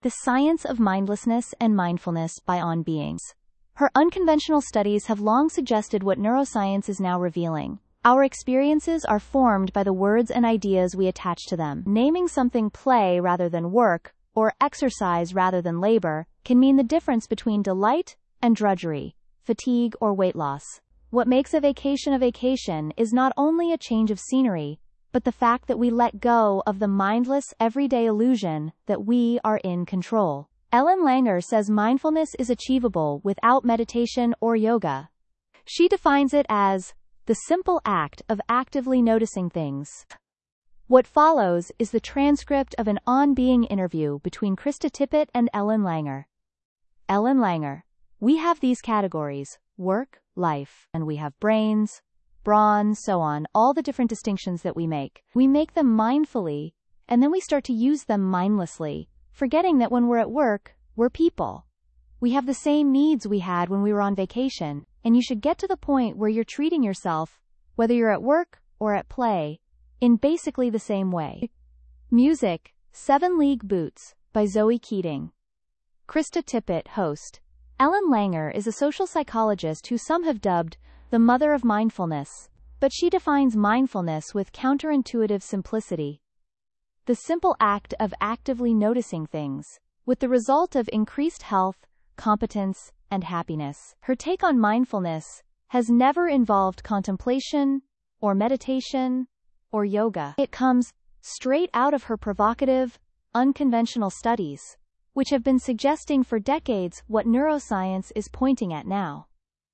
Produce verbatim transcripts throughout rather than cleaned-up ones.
The Science of Mindlessness and Mindfulness by On Being. Her unconventional studies have long suggested what neuroscience is now revealing. Our experiences are formed by the words and ideas we attach to them. Naming something play rather than work, or exercise rather than labor, can mean the difference between delight and drudgery, fatigue or weight loss. What makes a vacation a vacation is not only a change of scenery, but the fact that we let go of the mindless, everyday illusion that we are in control. Ellen Langer says mindfulness is achievable without meditation or yoga. She defines it as the simple act of actively noticing things. What follows is the transcript of an On Being interview between Krista Tippett and Ellen Langer. Ellen Langer: we have these categories, work, life, and we have brains, brawn, so on, all the different distinctions that we make. We make them mindfully, and then we start to use them mindlessly, forgetting that when we're at work, we're people. We have the same needs we had when we were on vacation, and you should get to the point where you're treating yourself, whether you're at work or at play, in basically the same way. Music, Seven League Boots, by Zoe Keating. Krista Tippett, host. Ellen Langer is a social psychologist who some have dubbed the mother of mindfulness, but she defines mindfulness with counterintuitive simplicity. The simple act of actively noticing things, with the result of increased health, competence, and happiness. Her take on mindfulness has never involved contemplation, or meditation, or yoga. It comes straight out of her provocative, unconventional studies, which have been suggesting for decades what neuroscience is pointing at now.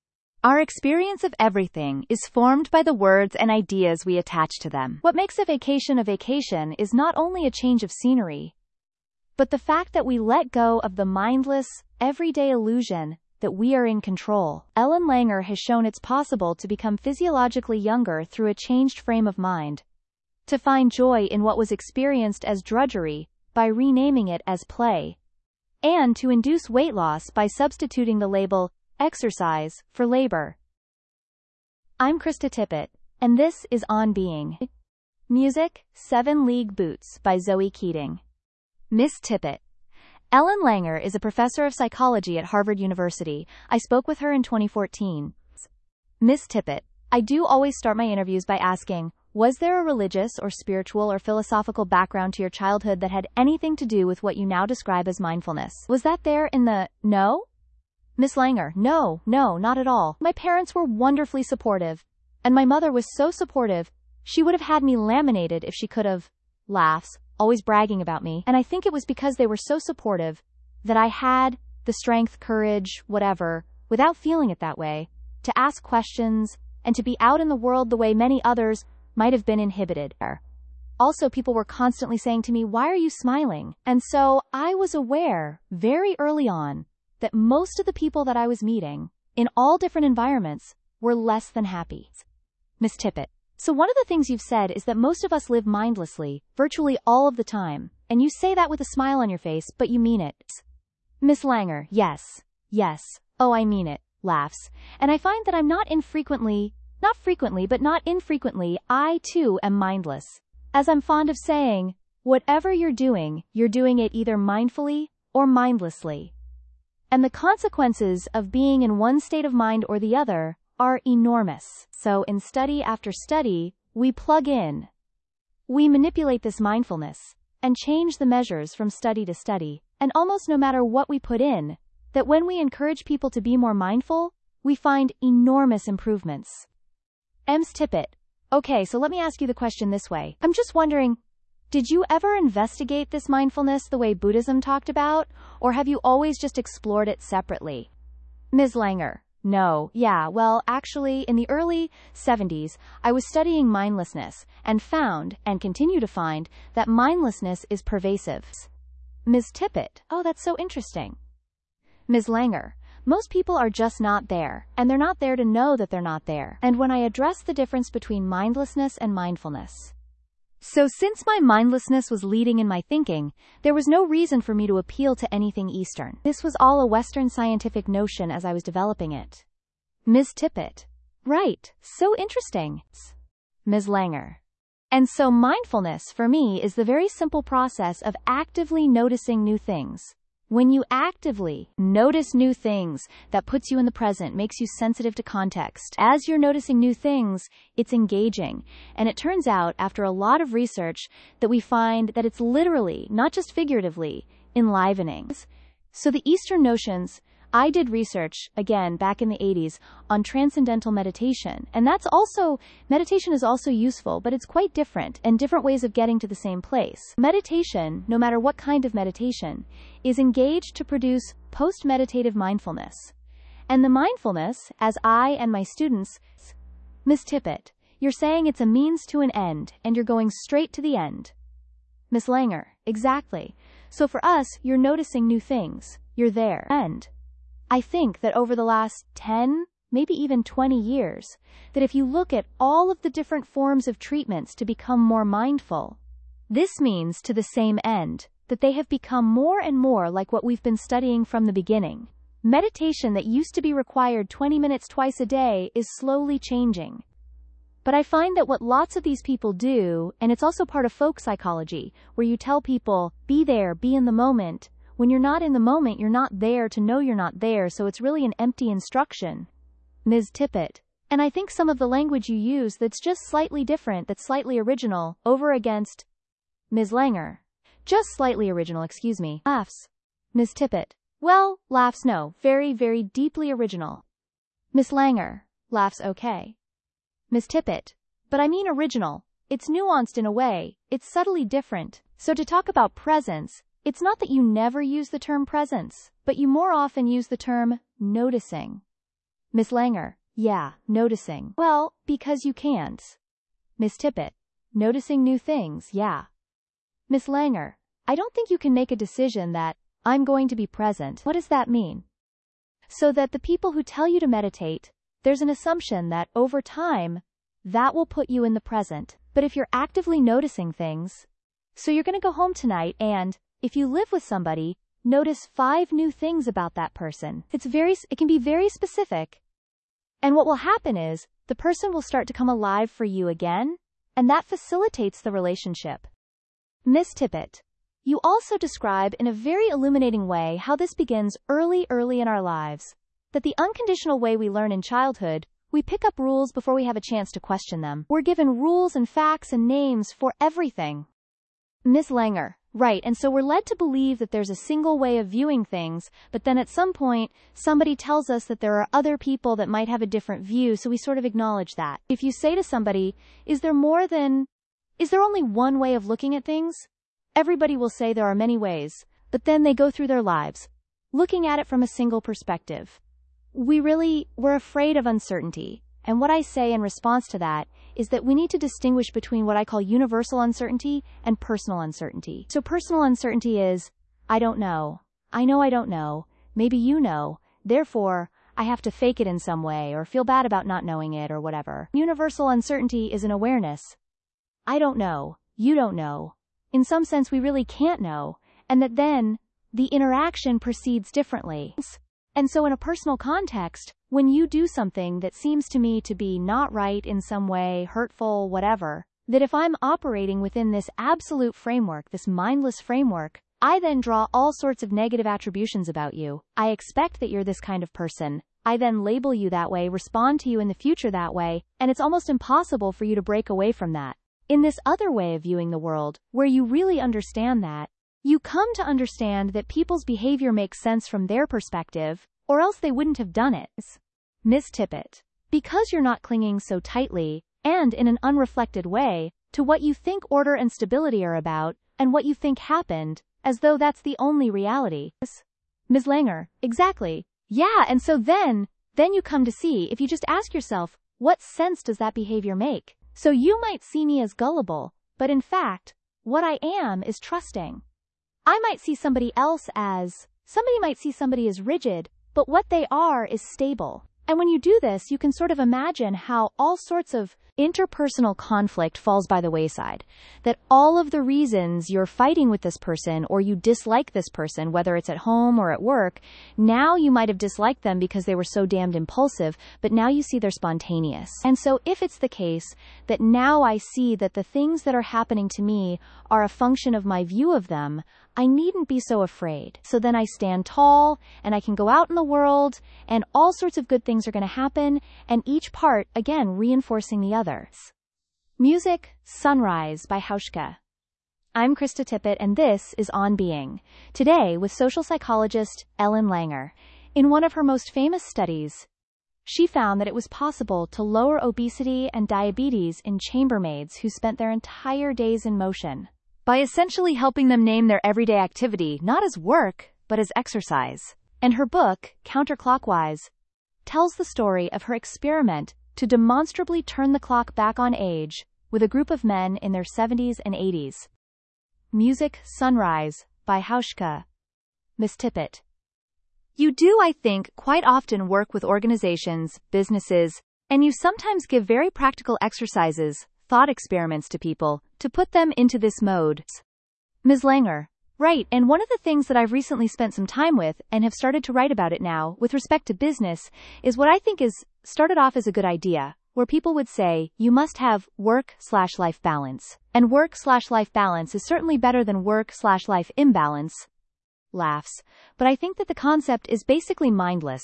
Our experience of everything is formed by the words and ideas we attach to them. What makes a vacation a vacation is not only a change of scenery, but the fact that we let go of the mindless, everyday illusion that we are in control. Ellen Langer has shown it's possible to become physiologically younger through a changed frame of mind, to find joy in what was experienced as drudgery by renaming it as play, and to induce weight loss by substituting the label exercise for labor. I'm Krista Tippett, and this is On Being. Music, Seven League Boots by Zoe Keating. Miss Tippett. Ellen Langer is a professor of psychology at Harvard University. I spoke with her in twenty fourteen. Miss Tippett, I do always start my interviews by asking, was there a religious or spiritual or philosophical background to your childhood that had anything to do with what you now describe as mindfulness? Was that there in the, no? Miss Langer, no, no, not at all. My parents were wonderfully supportive, and my mother was so supportive, she would have had me laminated if she could have. Laughs, always bragging about me, and I think it was because they were so supportive that I had the strength, courage, whatever, without feeling it that way, to ask questions and to be out in the world the way many others might have been inhibited. Also, people were constantly saying to me, why are you smiling? And so I was aware, very early on, that most of the people that I was meeting, in all different environments, were less than happy. Miss Tippett. So one of the things you've said is that most of us live mindlessly, virtually all of the time, and you say that with a smile on your face, but you mean it. Miss Langer. Yes. Yes. Oh, I mean it. Laughs. And I find that I'm not infrequently, not frequently, but not infrequently, I too am mindless. As I'm fond of saying, whatever you're doing, you're doing it either mindfully or mindlessly. And the consequences of being in one state of mind or the other are enormous. So in study after study, we plug in. We manipulate this mindfulness and change the measures from study to study, and almost no matter what we put in, that when we encourage people to be more mindful, we find enormous improvements. Miss Tippett. Okay, so let me ask you the question this way. I'm just wondering, did you ever investigate this mindfulness the way Buddhism talked about, or have you always just explored it separately? Miz Langer. No, yeah, well, actually, in the early seventies, I was studying mindlessness, and found, and continue to find, that mindlessness is pervasive. Miz Tippett. Oh, that's so interesting. Miz Langer. Most people are just not there, and they're not there to know that they're not there. And when I address the difference between mindlessness and mindfulness. So since my mindlessness was leading in my thinking, there was no reason for me to appeal to anything Eastern. This was all a Western scientific notion as I was developing it. Miz Tippett. Right, so interesting. Miz Langer. And so mindfulness for me is the very simple process of actively noticing new things, When you actively notice new things, that puts you in the present, makes you sensitive to context. As you're noticing new things, it's engaging. And it turns out, after a lot of research, that we find that it's literally, not just figuratively, enlivening. So the Eastern notions, I did research, again, back in the eighties, on transcendental meditation. And that's also, meditation is also useful, but it's quite different, and different ways of getting to the same place. Meditation, no matter what kind of meditation, is engaged to produce post-meditative mindfulness. And the mindfulness, as I and my students, Miss Tippett, you're saying it's a means to an end, and you're going straight to the end. Miss Langer, exactly. So for us, you're noticing new things. You're there. And I think that over the last ten, maybe even twenty years, that if you look at all of the different forms of treatments to become more mindful, this means to the same end, that they have become more and more like what we've been studying from the beginning. Meditation that used to be required twenty minutes twice a day is slowly changing. But I find that what lots of these people do, and it's also part of folk psychology, where you tell people, be there, be in the moment. When you're not in the moment, you're not there to know you're not there, so it's really an empty instruction. Miz Tippett. And I think some of the language you use that's just slightly different, that's slightly original, over against Miz Langer. Just slightly original, excuse me. Laughs. Miz Tippett. Well, laughs no, very, very deeply original. Miss Langer. Laughs okay. Miz Tippett. But I mean original. It's nuanced in a way, it's subtly different. So to talk about presence, it's not that you never use the term presence, but you more often use the term noticing. Miss Langer. Yeah, noticing. Well, because you can't. Miss Tippett. Noticing new things, yeah. Miss Langer. I don't think you can make a decision that, I'm going to be present. What does that mean? So that the people who tell you to meditate, there's an assumption that, over time, that will put you in the present. But if you're actively noticing things, so you're going to go home tonight and, if you live with somebody, notice five new things about that person. It's very, it can be very specific. And what will happen is, the person will start to come alive for you again, and that facilitates the relationship. Miss Tippett. You also describe in a very illuminating way how this begins early, early in our lives. That the unconditional way we learn in childhood, we pick up rules before we have a chance to question them. We're given rules and facts and names for everything. Miss Langer. Right, and so we're led to believe that there's a single way of viewing things, but then at some point, somebody tells us that there are other people that might have a different view, so we sort of acknowledge that. If you say to somebody, is there more than, is there only one way of looking at things? Everybody will say there are many ways, but then they go through their lives, looking at it from a single perspective. We really, we're afraid of uncertainty, and what I say in response to that is that we need to distinguish between what I call universal uncertainty and personal uncertainty. So personal uncertainty is, I don't know. I know I don't know. Maybe you know. Therefore, I have to fake it in some way or feel bad about not knowing it or whatever. Universal uncertainty is an awareness. I don't know. You don't know. In some sense, we really can't know, and that then, the interaction proceeds differently. And so in a personal context, when you do something that seems to me to be not right in some way, hurtful, whatever, that if I'm operating within this absolute framework, this mindless framework, I then draw all sorts of negative attributions about you. I expect that you're this kind of person. I then label you that way, respond to you in the future that way, and it's almost impossible for you to break away from that. In this other way of viewing the world, where you really understand that, you come to understand that people's behavior makes sense from their perspective, or else they wouldn't have done it. Miss Tippett. Because you're not clinging so tightly, and in an unreflected way, to what you think order and stability are about, and what you think happened, as though that's the only reality. Miz Langer. Exactly. Yeah, and so then, then you come to see, if you just ask yourself, what sense does that behavior make? So you might see me as gullible, but in fact, what I am is trusting. I might see somebody else as, somebody might see somebody as rigid, but what they are is stable. And when you do this, you can sort of imagine how all sorts of interpersonal conflict falls by the wayside. That all of the reasons you're fighting with this person or you dislike this person, whether it's at home or at work, now you might have disliked them because they were so damned impulsive, but now you see they're spontaneous. And so if it's the case that now I see that the things that are happening to me are a function of my view of them, I needn't be so afraid. So then I stand tall, and I can go out in the world, and all sorts of good things are going to happen, and each part, again, reinforcing the others. Music, Sunrise by Hauschka. I'm Krista Tippett, and this is On Being. Today, with social psychologist Ellen Langer. In one of her most famous studies, she found that it was possible to lower obesity and diabetes in chambermaids who spent their entire days in motion, by essentially helping them name their everyday activity not as work, but as exercise. And her book, Counterclockwise, tells the story of her experiment to demonstrably turn the clock back on age with a group of men in their seventies and eighties. Music, Sunrise by Hauschka. Miss Tippett. You do, I think, quite often work with organizations, businesses, and you sometimes give very practical exercises, thought experiments to people, to put them into this mode. Miz Langer. Right, and one of the things that I've recently spent some time with, and have started to write about it now, with respect to business, is what I think is started off as a good idea, where people would say, you must have work slash life balance. And work slash life balance is certainly better than work slash life imbalance. Laughs. But I think that the concept is basically mindless.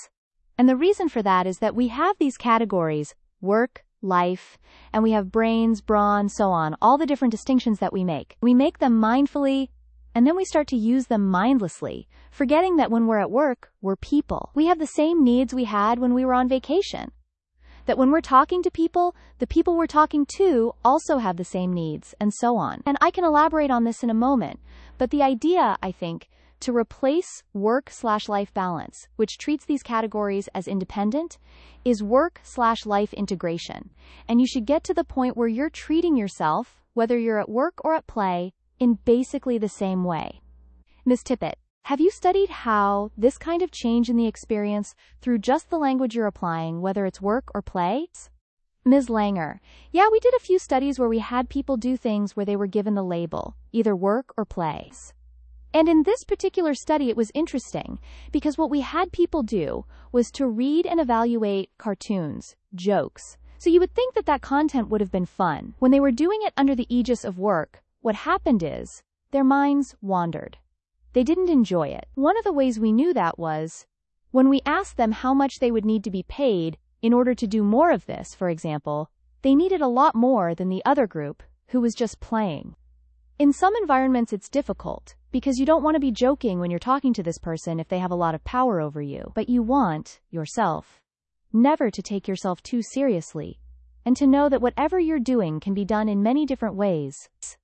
And the reason for that is that we have these categories, work, life, and we have brains, brawn, so on, all the different distinctions that we make. We make them mindfully, and then we start to use them mindlessly, forgetting that when we're at work, we're people. We have the same needs we had when we were on vacation. That when we're talking to people, the people we're talking to also have the same needs, and so on. And I can elaborate on this in a moment, but the idea, I think, to replace work slash life balance, which treats these categories as independent, is work slash life integration. And you should get to the point where you're treating yourself, whether you're at work or at play, in basically the same way. Miz Tippett. Have you studied how this kind of change in the experience through just the language you're applying, whether it's work or play? Miz Langer. Yeah, we did a few studies where we had people do things where they were given the label, either work or play. And in this particular study, it was interesting, because what we had people do was to read and evaluate cartoons, jokes. So you would think that that content would have been fun. When they were doing it under the aegis of work, what happened is, their minds wandered. They didn't enjoy it. One of the ways we knew that was when we asked them how much they would need to be paid in order to do more of this, for example, they needed a lot more than the other group, who was just playing. In some environments it's difficult, because you don't want to be joking when you're talking to this person if they have a lot of power over you, but you want, yourself, never to take yourself too seriously, and to know that whatever you're doing can be done in many different ways.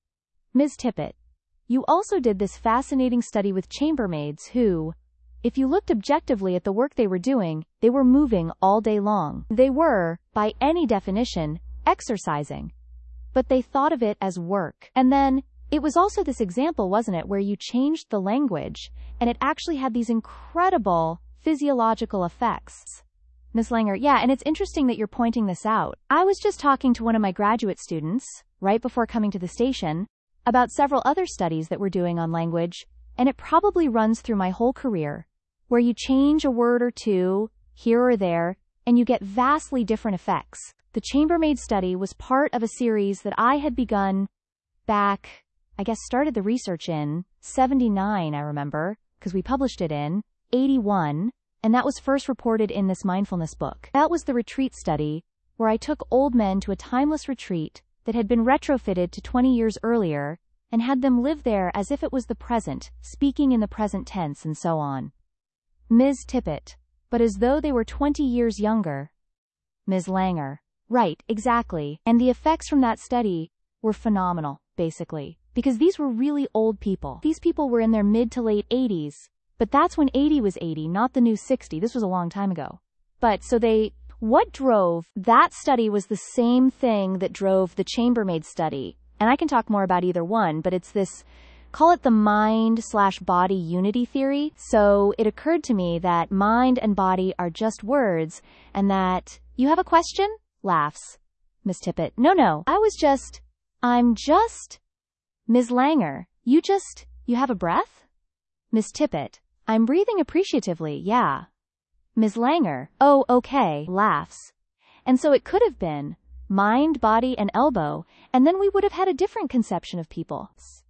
Miz Tippett. You also did this fascinating study with chambermaids who, if you looked objectively at the work they were doing, they were moving all day long. They were, by any definition, exercising. But they thought of it as work. And then, it was also this example, wasn't it, where you changed the language, and it actually had these incredible physiological effects. Miz Langer. Yeah, and it's interesting that you're pointing this out. I was just talking to one of my graduate students, right before coming to the station, about several other studies that we're doing on language, and it probably runs through my whole career, where you change a word or two, here or there, and you get vastly different effects. The chambermaid study was part of a series that I had begun back, I guess started the research in seventy-nine, I remember, because we published it in eighty-one, and that was first reported in this mindfulness book. That was the retreat study, where I took old men to a timeless retreat that had been retrofitted to twenty years earlier, and had them live there as if it was the present, speaking in the present tense and so on. Miz Tippett. But as though they were twenty years younger. Miz Langer. Right, exactly. And the effects from that study were phenomenal, basically, because these were really old people. These people were in their mid to late eighties, but that's when eighty was eighty, not the new sixty. This was a long time ago. But so they... What drove that study was the same thing that drove the chambermaid study. And I can talk more about either one, but it's this, call it the mind slash body unity theory. So it occurred to me that mind and body are just words, and that, you have a question? Laughs. Miz Tippett. No, no, I was just, I'm just. Miz Langer. You just, you have a breath? Miz Tippett. I'm breathing appreciatively, yeah. Miz Langer. Oh, okay. Laughs. And so it could have been mind, body, and elbow, and then we would have had a different conception of people.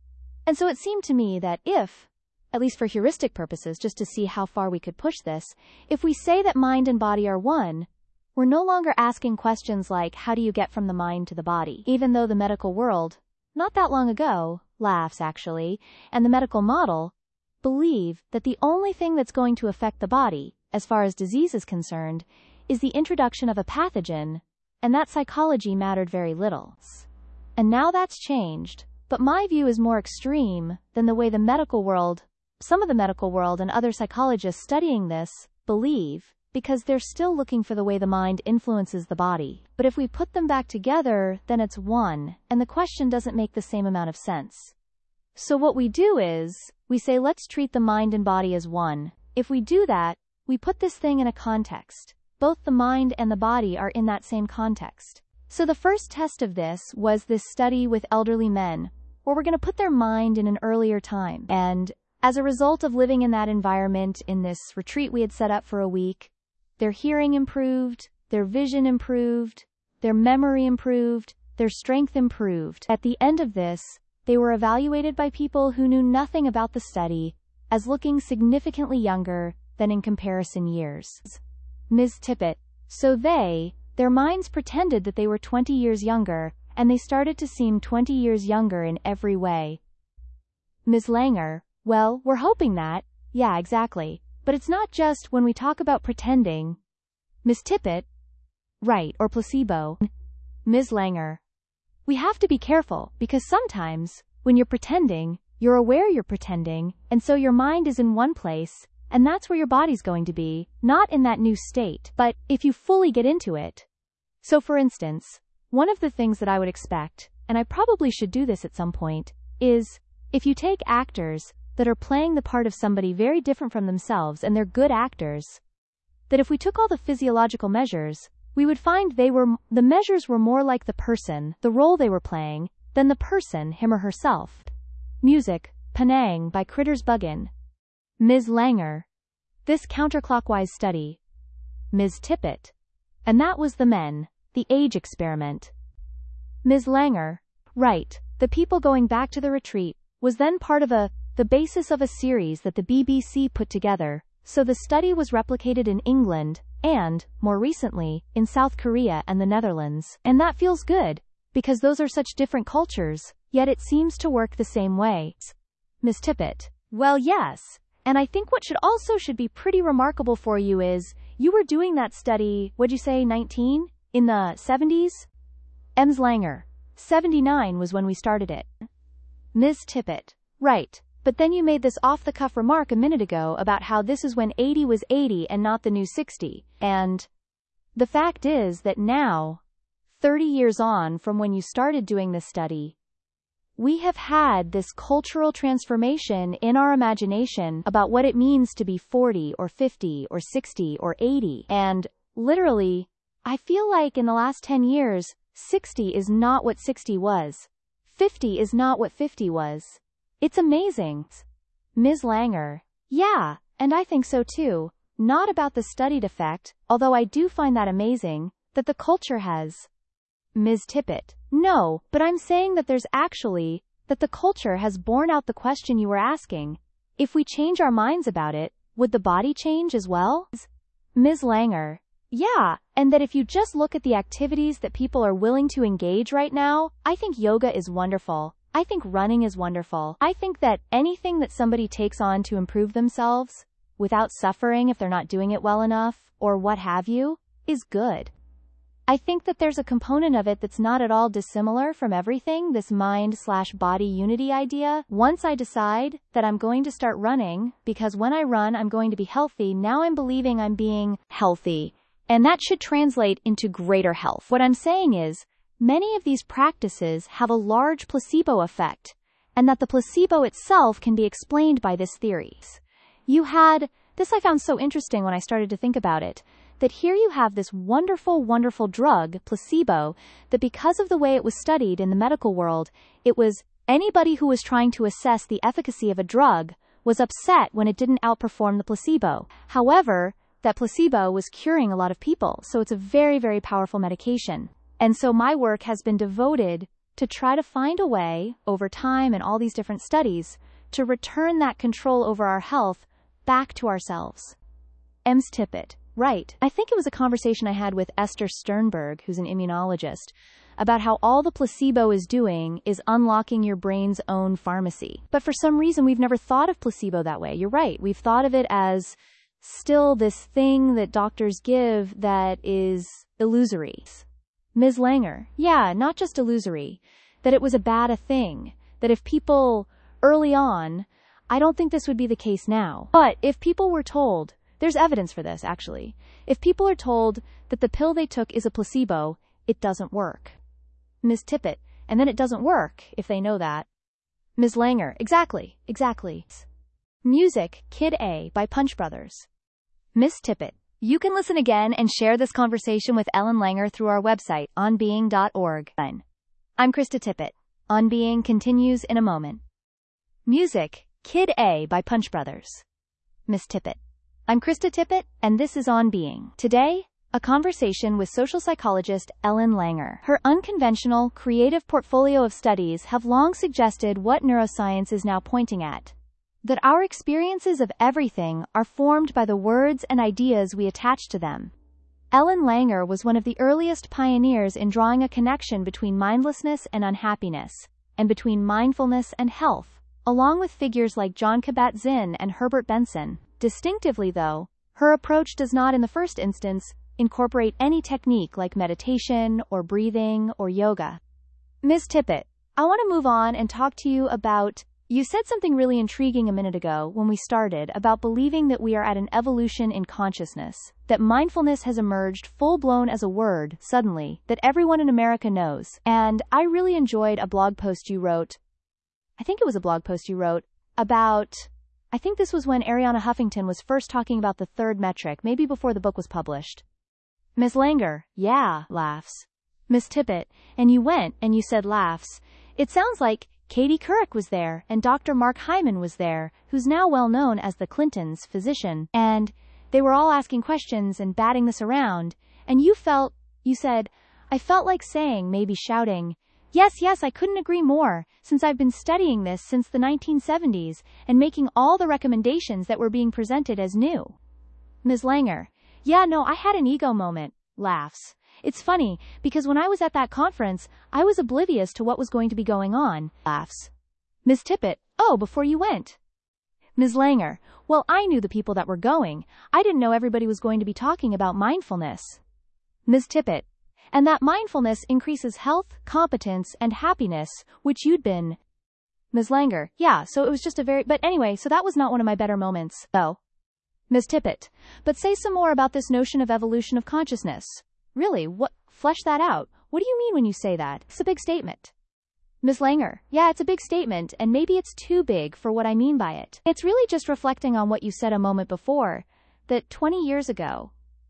And so it seemed to me that if, at least for heuristic purposes, just to see how far we could push this, if we say that mind and body are one, we're no longer asking questions like, how do you get from the mind to the body? Even though the medical world, not that long ago, laughs actually, and the medical model, believe that the only thing that's going to affect the body, as far as disease is concerned, is the introduction of a pathogen, and that psychology mattered very little. And now that's changed, but my view is more extreme than the way the medical world, some of the medical world and other psychologists studying this, believe, because they're still looking for the way the mind influences the body. But if we put them back together, then it's one, and the question doesn't make the same amount of sense. So what we do is, we say let's treat the mind and body as one. If we do that, we put this thing in a context. Both the mind and the body are in that same context. So the first test of this was this study with elderly men, where we're going to put their mind in an earlier time. And as a result of living in that environment in this retreat we had set up for a week, their hearing improved, their vision improved, their memory improved, their strength improved. At the end of this, they were evaluated by people who knew nothing about the study as looking significantly younger than in comparison years. Miz Tippett. So they, their minds pretended that they were twenty years younger, and they started to seem twenty years younger in every way. Miz Langer. Well, we're hoping that. Yeah, exactly. But it's not just when we talk about pretending. Miz Tippett. Right, or placebo. Miz Langer. We have to be careful, because sometimes, when you're pretending, you're aware you're pretending, and so your mind is in one place, and that's where your body's going to be, not in that new state, but if you fully get into it. So for instance, one of the things that I would expect, and I probably should do this at some point, is, if you take actors that are playing the part of somebody very different from themselves and they're good actors, that if we took all the physiological measures, we would find they were, the measures were more like the person, the role they were playing, than the person, him or herself. Music, Penang by Critters Buggin. Miz Langer. This counterclockwise study. Miz Tippett. And that was the men, the age experiment. Miz Langer. Right, the people going back to the retreat, was then part of a, the basis of a series that the B B C put together, so the study was replicated in England, and, more recently, in South Korea and the Netherlands. And that feels good, because those are such different cultures, yet it seems to work the same way. Miz Tippett. Well, yes. And I think what should also should be pretty remarkable for you is, you were doing that study, what'd you say, nineteen? In the seventies? Miz Langer. seventy-nine was when we started it. Miz Tippett. Right. But then you made this off-the-cuff remark a minute ago about how this is when eighty was eighty and not the new sixty, and the fact is that now, thirty years on from when you started doing this study, we have had this cultural transformation in our imagination about what it means to be forty or fifty or sixty or eighty, and, literally, I feel like in the last ten years, sixty is not what sixty was. fifty is not what fifty was. It's amazing. Miz Langer. Yeah, and I think so too. Not about the studied effect, although I do find that amazing, that the culture has. Miz Tippett. No, but I'm saying that there's actually, that the culture has borne out the question you were asking. If we change our minds about it, would the body change as well? Miz Langer. Yeah, and that if you just look at the activities that people are willing to engage right now, I think yoga is wonderful. I think running is wonderful. I think that anything that somebody takes on to improve themselves, without suffering if they're not doing it well enough, or what have you, is good. I think that there's a component of it that's not at all dissimilar from everything, this mind-slash-body unity idea. Once I decide that I'm going to start running, because when I run I'm going to be healthy, now I'm believing I'm being healthy. And that should translate into greater health. What I'm saying is, many of these practices have a large placebo effect, and that the placebo itself can be explained by this theory. You had, this I found so interesting when I started to think about it, that here you have this wonderful, wonderful drug, placebo, that because of the way it was studied in the medical world, it was anybody who was trying to assess the efficacy of a drug was upset when it didn't outperform the placebo. However, that placebo was curing a lot of people, so it's a very, very powerful medication. And so my work has been devoted to try to find a way, over time and all these different studies, to return that control over our health back to ourselves. Ems Tippett. Right. I think it was a conversation I had with Esther Sternberg, who's an immunologist, about how all the placebo is doing is unlocking your brain's own pharmacy. But for some reason, we've never thought of placebo that way. You're right. We've thought of it as still this thing that doctors give that is illusory. Miz Langer. Yeah, not just illusory. That it was a bad a thing. That if people, early on, I don't think this would be the case now. But if people were told, there's evidence for this, actually. If people are told that the pill they took is a placebo, it doesn't work. Miz Tippett. And then it doesn't work, if they know that. Miz Langer. Exactly, exactly. Music, Kid A by Punch Brothers. Miz Tippett. You can listen again and share this conversation with Ellen Langer through our website, on being dot org. I'm Krista Tippett. On Being continues in a moment. Music, Kid A by Punch Brothers. Miz Tippett. I'm Krista Tippett, and this is On Being. Today, a conversation with social psychologist Ellen Langer. Her unconventional, creative portfolio of studies have long suggested what neuroscience is now pointing at. That our experiences of everything are formed by the words and ideas we attach to them. Ellen Langer was one of the earliest pioneers in drawing a connection between mindlessness and unhappiness, and between mindfulness and health, along with figures like Jon Kabat-Zinn and Herbert Benson. Distinctively, though, her approach does not in the first instance incorporate any technique like meditation or breathing or yoga. Miz Tippett, I want to move on and talk to you about, you said something really intriguing a minute ago when we started about believing that we are at an evolution in consciousness, that mindfulness has emerged full-blown as a word, suddenly, that everyone in America knows. And I really enjoyed a blog post you wrote, I think it was a blog post you wrote, about, I think this was when Arianna Huffington was first talking about the third metric, maybe before the book was published. Miz Langer. Yeah, laughs. Miz Tippett. And you went, and you said laughs. It sounds like Katie Couric was there, and Doctor Mark Hyman was there, who's now well known as the Clintons' physician, and they were all asking questions and batting this around, and you felt, you said, I felt like saying, maybe shouting, yes, yes, I couldn't agree more, since I've been studying this since the nineteen seventies, and making all the recommendations that were being presented as new. Miz Langer. Yeah, no, I had an ego moment. Laughs. It's funny, because when I was at that conference, I was oblivious to what was going to be going on. Laughs. Miz Tippett. Oh, before you went. Miz Langer. Well, I knew the people that were going. I didn't know everybody was going to be talking about mindfulness. Miz Tippett. And that mindfulness increases health, competence, and happiness, which you'd been. Miz Langer. Yeah, so it was just a very, but anyway, so that was not one of my better moments, though. Miz Tippett. But say some more about this notion of evolution of consciousness. Really, what, flesh that out. What do you mean when you say that? It's a big statement. Miz Langer. Yeah, it's a big statement, and maybe it's too big for what I mean by it. It's really just reflecting on what you said a moment before, that twenty years ago,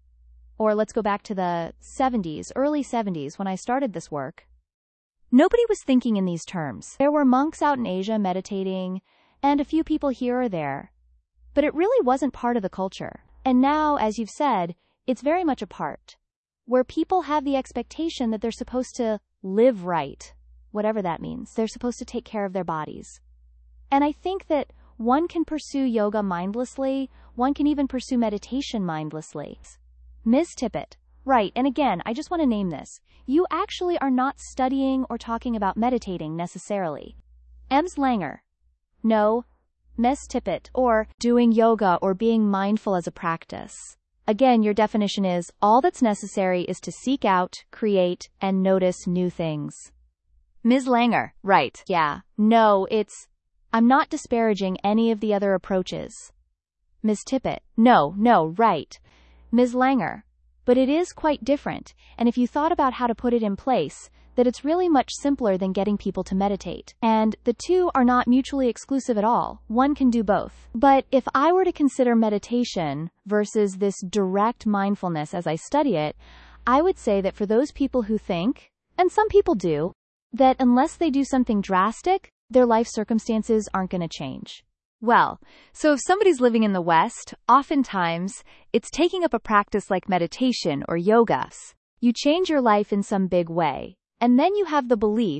or let's go back to the seventies, early seventies when I started this work, nobody was thinking in these terms. There were monks out in Asia meditating, and a few people here or there, but it really wasn't part of the culture. And now, as you've said, it's very much a part, where people have the expectation that they're supposed to live right, whatever that means. They're supposed to take care of their bodies. And I think that one can pursue yoga mindlessly, one can even pursue meditation mindlessly. Miz Tippett. Right, and again, I just want to name this. You actually are not studying or talking about meditating necessarily. Ems Langer. No, Miz Tippett, or doing yoga or being mindful as a practice. Again, your definition is, all that's necessary is to seek out, create, and notice new things. Miz Langer. Right. Yeah. No, it's, I'm not disparaging any of the other approaches. Miz Tippett. No, no, right. Miz Langer. But it is quite different, and if you thought about how to put it in place, that it's really much simpler than getting people to meditate. And the two are not mutually exclusive at all. One can do both. But if I were to consider meditation versus this direct mindfulness as I study it, I would say that for those people who think, and some people do, that unless they do something drastic, their life circumstances aren't going to change. Well, so if somebody's living in the West, oftentimes, it's taking up a practice like meditation or yoga. You change your life in some big way, and then you have the belief,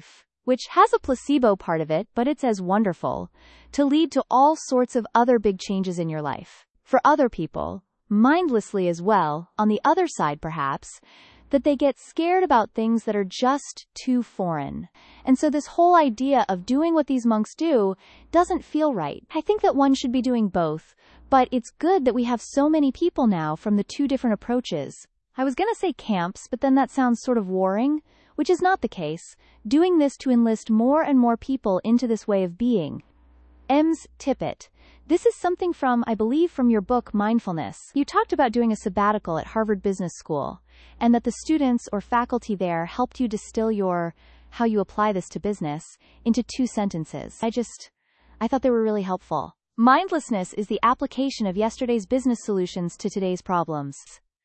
which has a placebo part of it, but it's as wonderful, to lead to all sorts of other big changes in your life. For other people, mindlessly as well, on the other side perhaps, that they get scared about things that are just too foreign. And so this whole idea of doing what these monks do doesn't feel right. I think that one should be doing both, but it's good that we have so many people now from the two different approaches. I was gonna say camps, but then that sounds sort of warring, which is not the case, doing this to enlist more and more people into this way of being. Ems Tippett. This is something from, I believe, from your book Mindfulness. You talked about doing a sabbatical at Harvard Business School, and that the students or faculty there helped you distill your, how you apply this to business, into two sentences. I just, I thought they were really helpful. Mindlessness is the application of yesterday's business solutions to today's problems.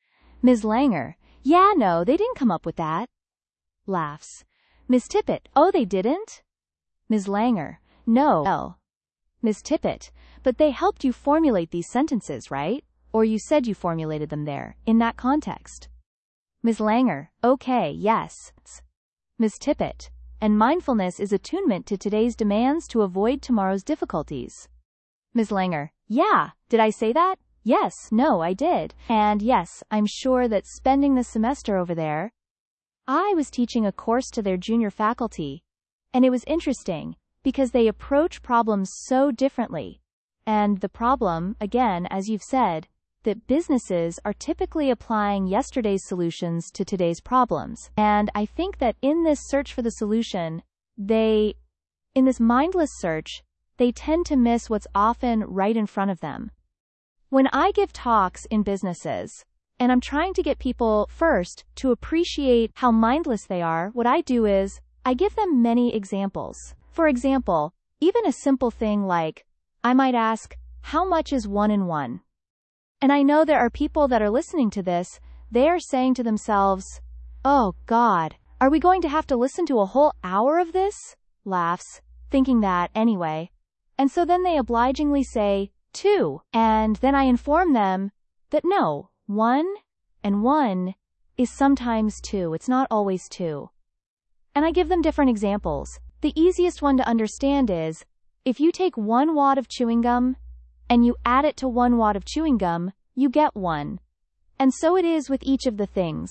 Miz Langer. Yeah, no, they didn't come up with that. Laughs. Miz Tippett. Oh, they didn't? Miz Langer. No. Well. Miz Tippett. But they helped you formulate these sentences, right? Or you said you formulated them there, in that context. Miz Langer. Okay, yes. Miz Tippett. And mindfulness is attunement to today's demands to avoid tomorrow's difficulties. Miz Langer. Yeah, did I say that? Yes, no, I did. And yes, I'm sure that spending the semester over there, I was teaching a course to their junior faculty, and it was interesting, because they approach problems so differently. And the problem, again, as you've said, that businesses are typically applying yesterday's solutions to today's problems. And I think that in this search for the solution, they, in this mindless search, they tend to miss what's often right in front of them. When I give talks in businesses, and I'm trying to get people, first, to appreciate how mindless they are, what I do is, I give them many examples. For example, even a simple thing like, I might ask, how much is one and one? And I know there are people that are listening to this, they are saying to themselves, oh God, are we going to have to listen to a whole hour of this? Laughs, thinking that anyway. And so then they obligingly say, two, and then I inform them that no, one and one is sometimes two, it's not always two. And I give them different examples. The easiest one to understand is, if you take one wad of chewing gum, and you add it to one wad of chewing gum, you get one. And so it is with each of the things.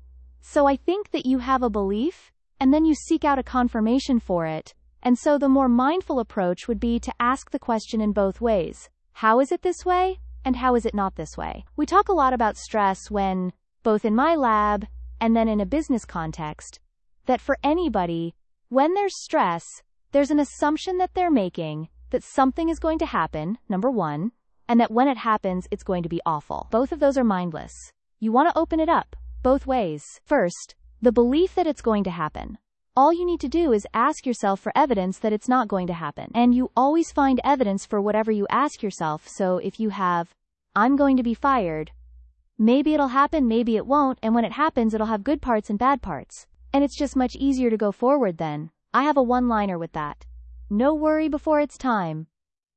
So I think that you have a belief, and then you seek out a confirmation for it, and so the more mindful approach would be to ask the question in both ways. How is it this way, and how is it not this way? We talk a lot about stress when, both in my lab, and then in a business context, that for anybody, when there's stress, there's an assumption that they're making that something is going to happen, number one, and that when it happens, it's going to be awful. Both of those are mindless. You want to open it up, both ways. First, the belief that it's going to happen. All you need to do is ask yourself for evidence that it's not going to happen. And you always find evidence for whatever you ask yourself, so if you have, I'm going to be fired, maybe it'll happen, maybe it won't, and when it happens, it'll have good parts and bad parts. And it's just much easier to go forward then. I have a one-liner with that. No worry before it's time.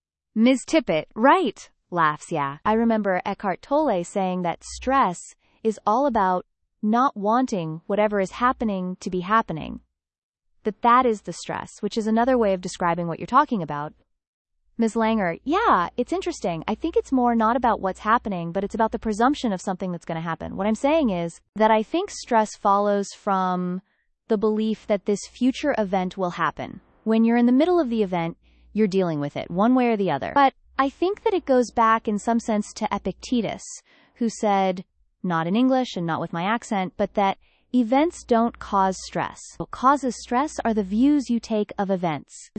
Miz Tippett, right, laughs, yeah. I remember Eckhart Tolle saying that stress is all about not wanting whatever is happening to be happening. That that is the stress, which is another way of describing what you're talking about. Miz Langer, yeah, it's interesting. I think it's more not about what's happening, but it's about the presumption of something that's going to happen. What I'm saying is that I think stress follows from the belief that this future event will happen. When you're in the middle of the event, you're dealing with it one way or the other. But I think that it goes back in some sense to Epictetus, who said, not in English and not with my accent, but that events don't cause stress. What causes stress are the views you take of events.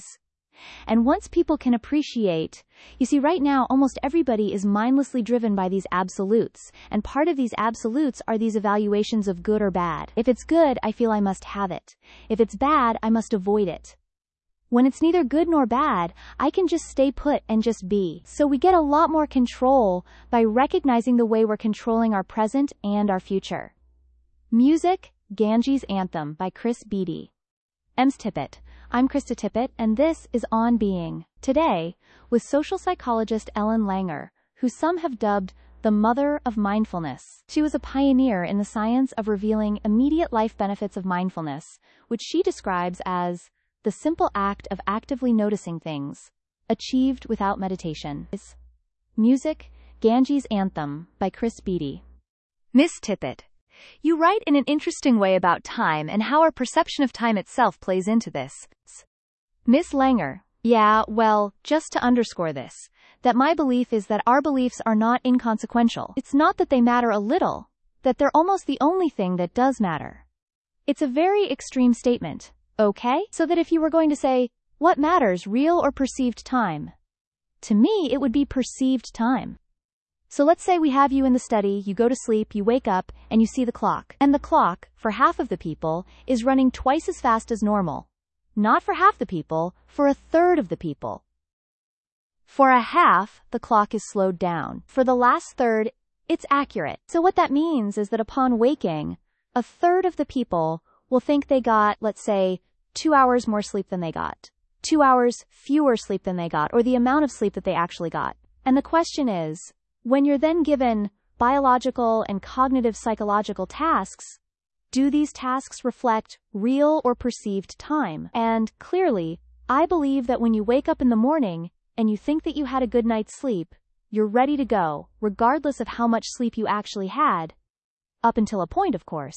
And once people can appreciate, you see right now almost everybody is mindlessly driven by these absolutes, and part of these absolutes are these evaluations of good or bad. If it's good, I feel I must have it. If it's bad, I must avoid it. When it's neither good nor bad, I can just stay put and just be. So we get a lot more control by recognizing the way we're controlling our present and our future. Music, Ganges Anthem by Chris Beatty. Ems Tippett. I'm Krista Tippett, and this is On Being. Today, with social psychologist Ellen Langer, who some have dubbed the mother of mindfulness. She was a pioneer in the science of revealing immediate life benefits of mindfulness, which she describes as the simple act of actively noticing things, achieved without meditation. Music, Ganges Anthem, by Chris Beatty. Miss Tippett, you write in an interesting way about time and how our perception of time itself plays into this. Miss Langer, yeah, well, just to underscore this, that my belief is that our beliefs are not inconsequential. It's not that they matter a little, that they're almost the only thing that does matter. It's a very extreme statement, okay? So that if you were going to say, what matters, real or perceived time? To me, it would be perceived time. So let's say we have you in the study, you go to sleep, you wake up, and you see the clock. And the clock, for half of the people, is running twice as fast as normal. Not for half the people, for a third of the people. For a half, the clock is slowed down. For the last third, it's accurate. So what that means is that upon waking, a third of the people will think they got, let's say, two hours more sleep than they got, two hours fewer sleep than they got, or the amount of sleep that they actually got. And the question is, when you're then given biological and cognitive psychological tasks, do these tasks reflect real or perceived time? And clearly, I believe that when you wake up in the morning and you think that you had a good night's sleep, you're ready to go, regardless of how much sleep you actually had. Up until a point, of course.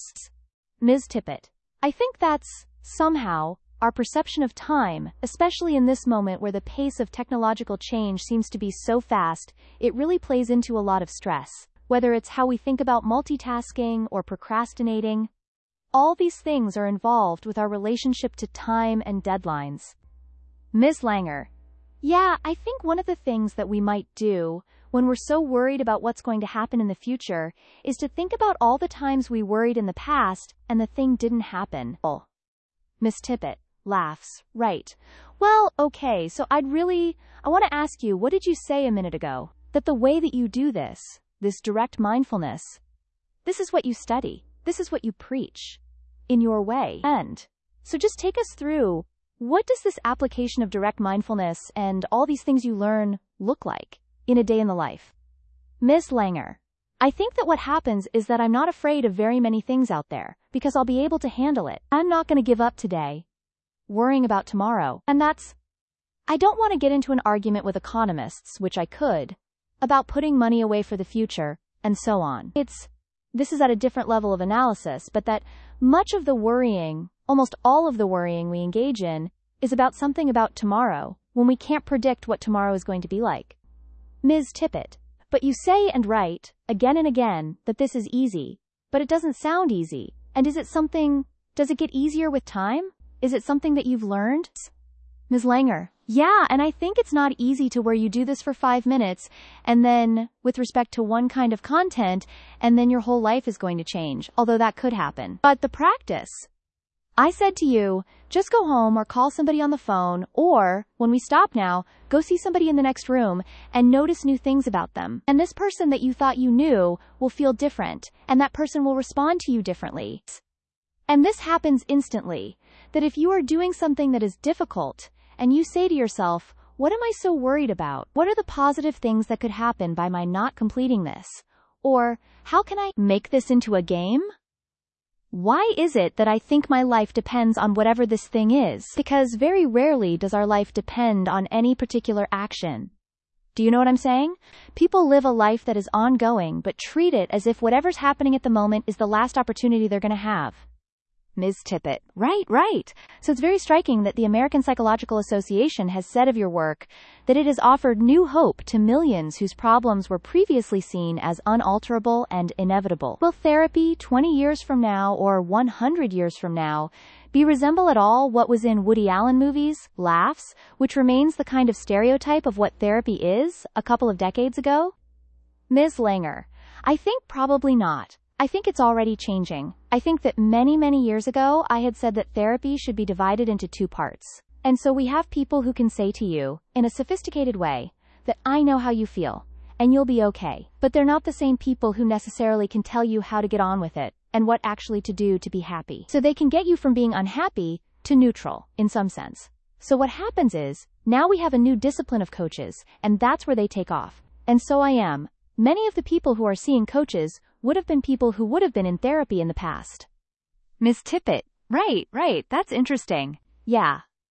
Miz Tippett, I think that's, somehow, our perception of time, especially in this moment where the pace of technological change seems to be so fast, it really plays into a lot of stress. Whether it's how we think about multitasking or procrastinating, all these things are involved with our relationship to time and deadlines. Miz Langer, yeah, I think one of the things that we might do when we're so worried about what's going to happen in the future is to think about all the times we worried in the past and the thing didn't happen. Oh. Miss Tippett laughs. Right. Well, okay, so I'd really, I want to ask you, what did you say a minute ago? That the way that you do this, this direct mindfulness, this is what you study, this is what you preach, in your way. And so just take us through, what does this application of direct mindfulness and all these things you learn look like in a day in the life? Miss Langer, I think that what happens is that I'm not afraid of very many things out there, because I'll be able to handle it. I'm not going to give up today, worrying about tomorrow. And that's, I don't want to get into an argument with economists, which I could, about putting money away for the future, and so on. It's, this is at a different level of analysis, but that much of the worrying, almost all of the worrying we engage in, is about something about tomorrow, when we can't predict what tomorrow is going to be like. Miz Tippett, but you say and write, again and again, that this is easy, but it doesn't sound easy. And is it something, does it get easier with time? Is it something that you've learned? Miz Langer, yeah, and I think it's not easy to where you do this for five minutes, and then, with respect to one kind of content, and then your whole life is going to change, although that could happen. But the practice. I said to you, just go home or call somebody on the phone, or, when we stop now, go see somebody in the next room and notice new things about them. And this person that you thought you knew will feel different, and that person will respond to you differently. And this happens instantly, that if you are doing something that is difficult, and you say to yourself, what am I so worried about? What are the positive things that could happen by my not completing this? Or, how can I make this into a game? Why is it that I think my life depends on whatever this thing is? Because very rarely does our life depend on any particular action. Do you know what I'm saying? People live a life that is ongoing, but treat it as if whatever's happening at the moment is the last opportunity they're going to have. Miz Tippett, right, right. So it's very striking that the American Psychological Association has said of your work that it has offered new hope to millions whose problems were previously seen as unalterable and inevitable. Will therapy twenty years from now or one hundred years from now be resemble at all what was in Woody Allen movies, Laughs, which remains the kind of stereotype of what therapy is a couple of decades ago? Miz Langer, I think probably not. I think it's already changing. I think that many, many years ago, I had said that therapy should be divided into two parts. And so we have people who can say to you, in a sophisticated way, that I know how you feel, and you'll be okay. But they're not the same people who necessarily can tell you how to get on with it, and what actually to do to be happy. So they can get you from being unhappy to neutral, in some sense. So what happens is, now we have a new discipline of coaches, and that's where they take off. And so I am. Many of the people who are seeing coaches would have been people who would have been in therapy in the past. Miz Tippett, right, right, that's interesting. Yeah.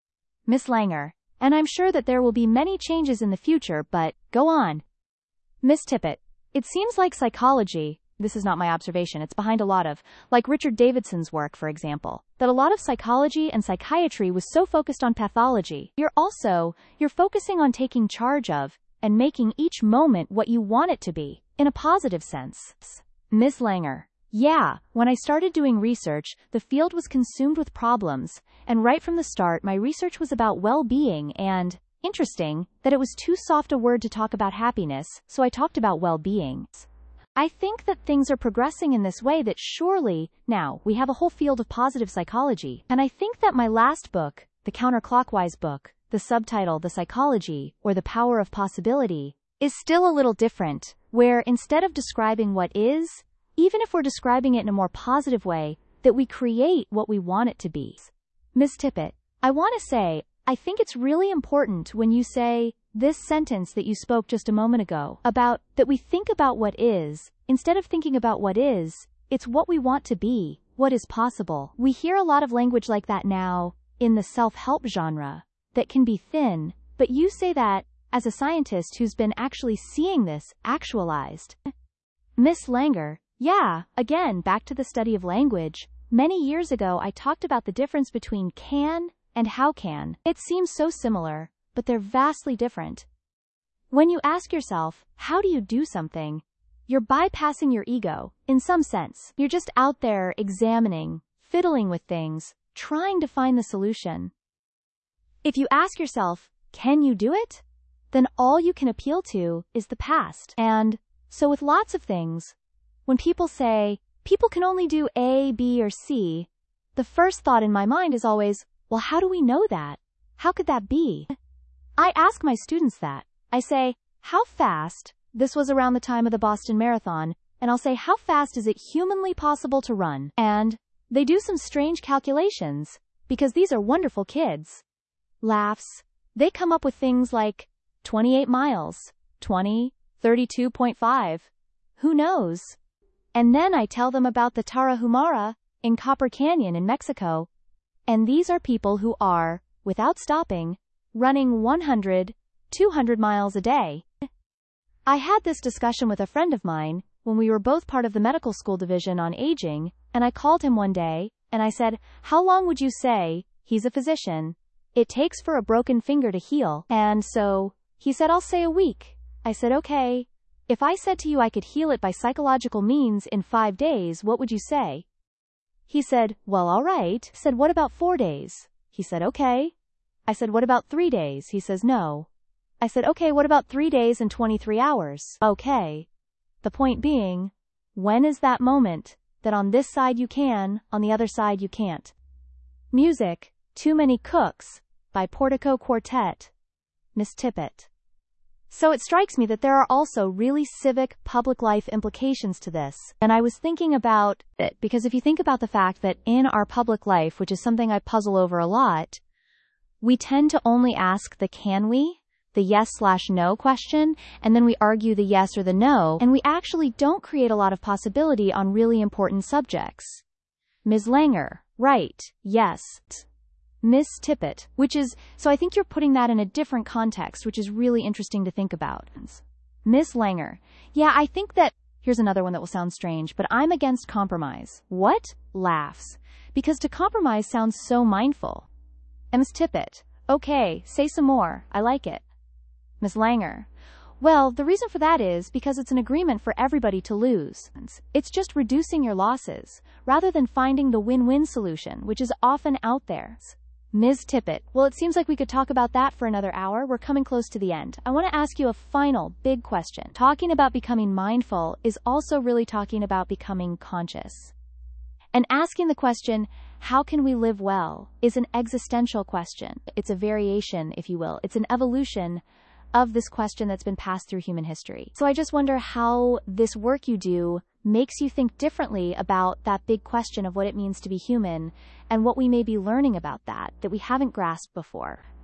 Miss Langer. And I'm sure that there will be many changes in the future, but, go on. Miss Tippett. It seems like psychology, this is not my observation, it's behind a lot of, like Richard Davidson's work, for example, that a lot of psychology and psychiatry was so focused on pathology. You're also, you're focusing on taking charge of, and making each moment what you want it to be, in a positive sense. Miss Langer. Yeah, when I started doing research, the field was consumed with problems, and right from the start my research was about well-being and, interesting, that it was too soft a word to talk about happiness, so I talked about well-being. I think that things are progressing in this way that surely, now, we have a whole field of positive psychology, and I think that my last book, the counterclockwise book, the subtitle The Psychology, or The Power of Possibility, is still a little different, where instead of describing what is, even if we're describing it in a more positive way, that we create what we want it to be. Miss Tippett, I want to say, I think it's really important when you say, this sentence that you spoke just a moment ago, about, that we think about what is, instead of thinking about what is, it's what we want to be, what is possible. We hear a lot of language like that now, in the self-help genre, that can be thin, but you say that, as a scientist who's been actually seeing this, actualized. Miss Langer, yeah, again, back to the study of language. Many years ago I talked about the difference between can and how can. It seems so similar, but they're vastly different. When you ask yourself, how do you do something? You're bypassing your ego, in some sense. You're just out there examining, fiddling with things, trying to find the solution. If you ask yourself, can you do it? Then all you can appeal to is the past. And so with lots of things, when people say, people can only do A, B, or C, the first thought in my mind is always, well, how do we know that? How could that be? I ask my students that. I say, how fast, this was around the time of the Boston Marathon, and I'll say, how fast is it humanly possible to run? And they do some strange calculations, because these are wonderful kids. Laughs. They come up with things like twenty-eight miles, twenty, thirty-two point five. Who knows? And then I tell them about the Tarahumara in Copper Canyon in Mexico. And these are people who are, without stopping, running one hundred, two hundred miles a day. I had this discussion with a friend of mine when we were both part of the medical school division on aging, and I called him one day, and I said, how long would you say, he's a physician, it takes for a broken finger to heal? And so, he said, I'll say a week. I said, okay. If I said to you I could heal it by psychological means in five days, what would you say? He said, well, all right. I said, what about four days? He said, okay. I said, what about three days? He says, no. I said, okay, what about three days and twenty-three hours? Okay. The point being, when is that moment that on this side you can, on the other side you can't? Music, Too Many Cooks, by Portico Quartet. Miss Tippett. So it strikes me that there are also really civic, public life implications to this. And I was thinking about it, because if you think about the fact that in our public life, which is something I puzzle over a lot, we tend to only ask the can we, the yes slash no question, and then we argue the yes or the no, and we actually don't create a lot of possibility on really important subjects. Miz Langer, right, yes. Miss Tippett, which is, so I think you're putting that in a different context, which is really interesting to think about. Miss Langer, yeah, I think that, here's another one that will sound strange, but I'm against compromise. What? Laughs. Because to compromise sounds so mindful. Miss Tippett, okay, say some more, I like it. Miss Langer, well, the reason for that is because it's an agreement for everybody to lose. It's just reducing your losses, rather than finding the win-win solution, which is often out there. Miz Tippett, well, it seems like we could talk about that for another hour. We're coming close to the end. I want to ask you a final, big question. Talking about becoming mindful is also really talking about becoming conscious. And asking the question, how can we live well, is an existential question. It's a variation, if you will. It's an evolution of this question that's been passed through human history. So I just wonder how this work you do makes you think differently about that big question of what it means to be human and what we may be learning about that that we haven't grasped before.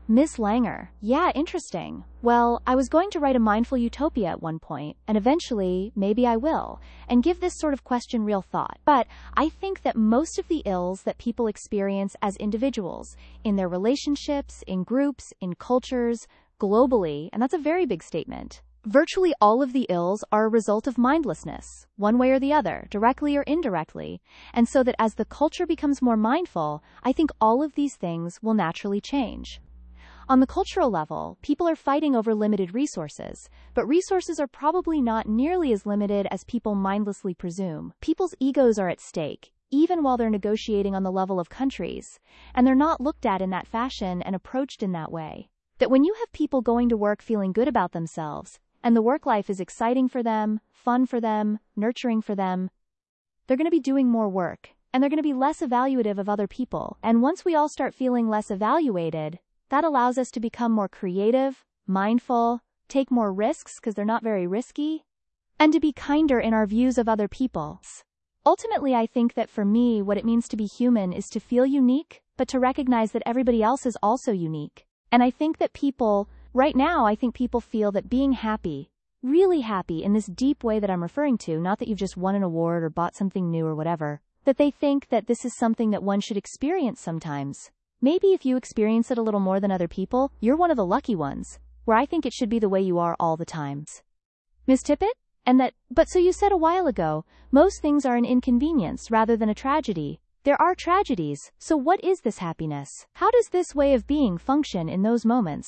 Miss Langer. Yeah, interesting. Well, I was going to write a mindful utopia at one point, and eventually, maybe I will, and give this sort of question real thought. But I think that most of the ills that people experience as individuals, in their relationships, in groups, in cultures, globally, and that's a very big statement, virtually all of the ills are a result of mindlessness, one way or the other, directly or indirectly, and so that as the culture becomes more mindful, I think all of these things will naturally change. On the cultural level, people are fighting over limited resources, but resources are probably not nearly as limited as people mindlessly presume. People's egos are at stake, even while they're negotiating on the level of countries, and they're not looked at in that fashion and approached in that way. That when you have people going to work feeling good about themselves, and the work life is exciting for them, fun for them, nurturing for them, they're going to be doing more work, and they're going to be less evaluative of other people. And once we all start feeling less evaluated, that allows us to become more creative, mindful, take more risks because they're not very risky, and to be kinder in our views of other people. Ultimately, I think that for me, what it means to be human is to feel unique, but to recognize that everybody else is also unique. And I think that people, right now, I think people feel that being happy, really happy in this deep way that I'm referring to, not that you've just won an award or bought something new or whatever, that they think that this is something that one should experience sometimes. Maybe if you experience it a little more than other people, you're one of the lucky ones, where I think it should be the way you are all the times. Miss Tippett? And that, but so you said a while ago, most things are an inconvenience rather than a tragedy. There are tragedies, so what is this happiness? How does this way of being function in those moments?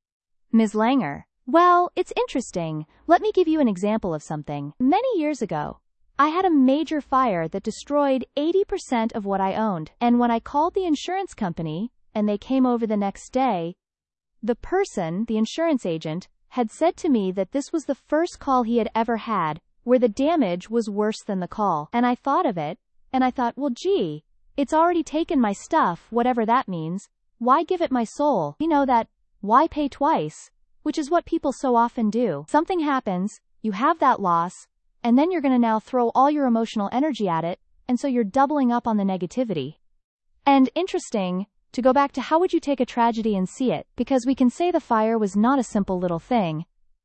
Miz Langer. Well, it's interesting. Let me give you an example of something. Many years ago, I had a major fire that destroyed eighty percent of what I owned, and when I called the insurance company, and they came over the next day, the person, the insurance agent, had said to me that this was the first call he had ever had, where the damage was worse than the call. And I thought of it, and I thought, well, gee, it's already taken my stuff, whatever that means. Why give it my soul? You know that, why pay twice? Which is what people so often do. Something happens, you have that loss, and then you're going to now throw all your emotional energy at it, and so you're doubling up on the negativity. And interesting, to go back to how would you take a tragedy and see it, because we can say the fire was not a simple little thing.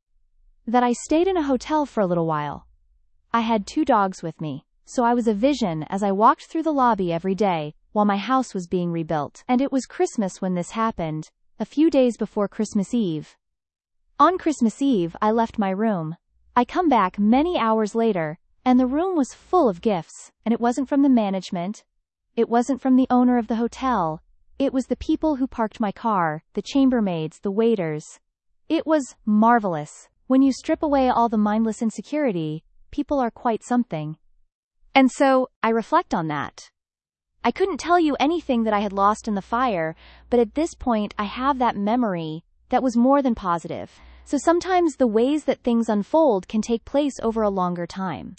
That I stayed in a hotel for a little while. I had two dogs with me, so I was a vision as I walked through the lobby every day, while my house was being rebuilt. And it was Christmas when this happened, a few days before Christmas Eve. On Christmas Eve, I left my room. I come back many hours later, and the room was full of gifts, and it wasn't from the management. It wasn't from the owner of the hotel. It was the people who parked my car, the chambermaids, the waiters. It was marvelous. When you strip away all the mindless insecurity, people are quite something. And so, I reflect on that. I couldn't tell you anything that I had lost in the fire, but at this point I have that memory that was more than positive. So sometimes the ways that things unfold can take place over a longer time.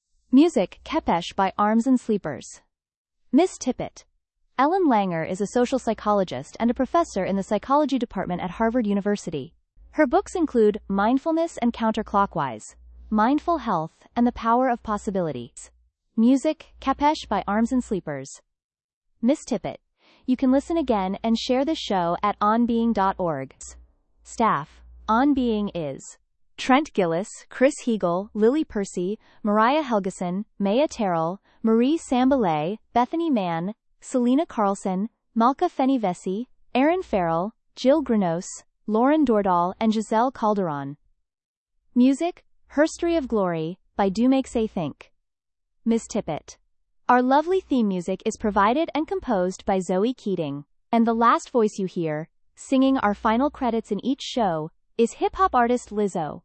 Music, Kepesh by Arms and Sleepers. Miss Tippett. Ellen Langer is a social psychologist and a professor in the psychology department at Harvard University. Her books include Mindfulness and Counterclockwise, Mindful Health, and The Power of Possibilities. Music, Kepesh by Arms and Sleepers. Miss Tippett. You can listen again and share this show at on being dot org. Staff. On Being is Trent Gillis, Chris Heagle, Lily Percy, Mariah Helgeson, Maya Terrell, Marie Sambalay, Bethany Mann, Selena Carlson, Malka Fenivesi, Aaron Farrell, Jill Granos, Lauren Dordahl, and Giselle Calderon. Music, Herstory of Glory, by Do Make Say Think. Miss Tippett. Our lovely theme music is provided and composed by Zoe Keating, and the last voice you hear, singing our final credits in each show, is hip-hop artist Lizzo.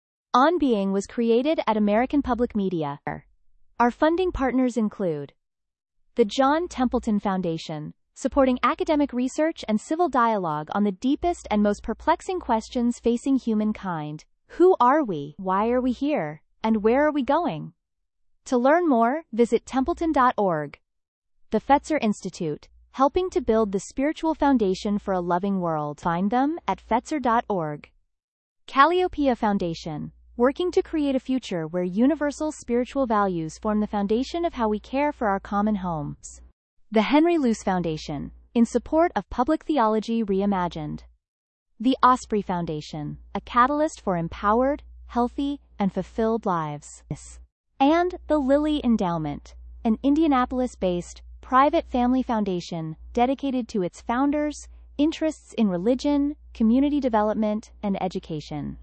On Being was created at American Public Media. Our funding partners include the John Templeton Foundation, supporting academic research and civil dialogue on the deepest and most perplexing questions facing humankind. Who are we? Why are we here? And where are we going? To learn more, visit templeton dot org. The Fetzer Institute, helping to build the spiritual foundation for a loving world. Find them at fetzer dot org. Calliopeia Foundation, working to create a future where universal spiritual values form the foundation of how we care for our common homes. The Henry Luce Foundation, in support of public theology reimagined. The Osprey Foundation, a catalyst for empowered, healthy, and fulfilled lives. And the Lilly Endowment, an Indianapolis-based, private family foundation dedicated to its founders' interests in religion, community development, and education.